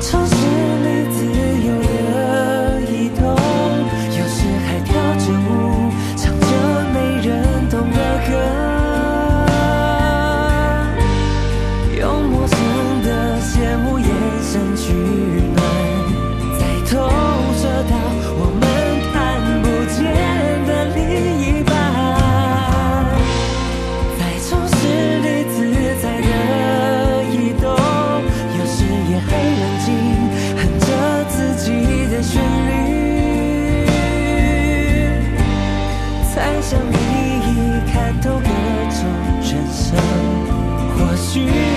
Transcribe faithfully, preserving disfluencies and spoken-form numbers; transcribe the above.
城市里自由的移动，有时还跳着舞，唱着没人懂的歌，用陌生的谢幕眼神取暖，再投射到我们看不见的另一半，在城市里自在的移动，有时也很冷静，哼着自己的旋律，才想你看透各种人生，或许